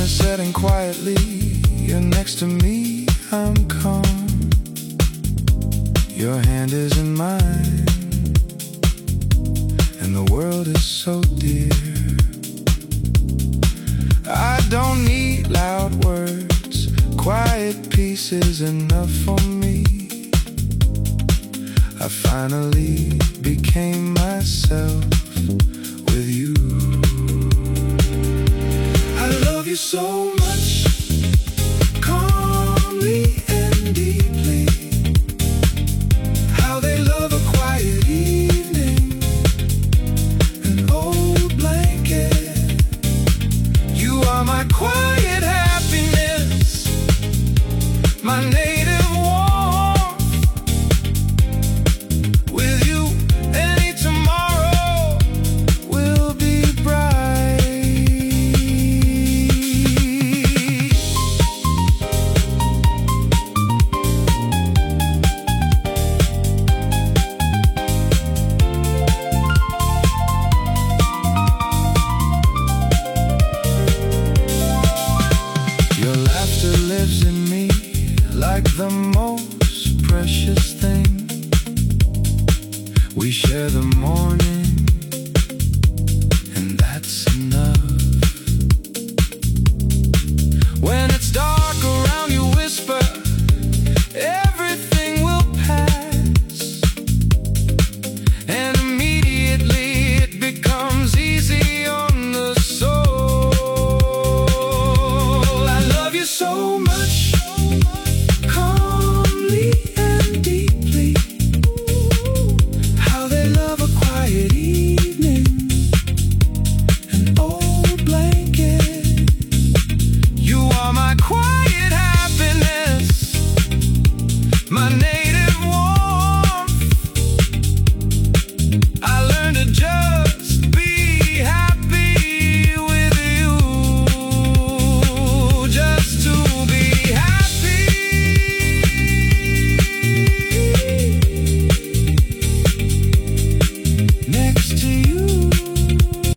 setting quietly. You're next to me, I'm calm. Your hand is in mine, and the world is so dear. I don't need loud words, quiet peace is enough for me. I finally became myself with you. I love you so much, calmly and deeply. How they love a quiet evening, an old blanket. You are my quiet happiness, my native warmth. With you, any tomorrow will be bright. Your laughter lives in me like the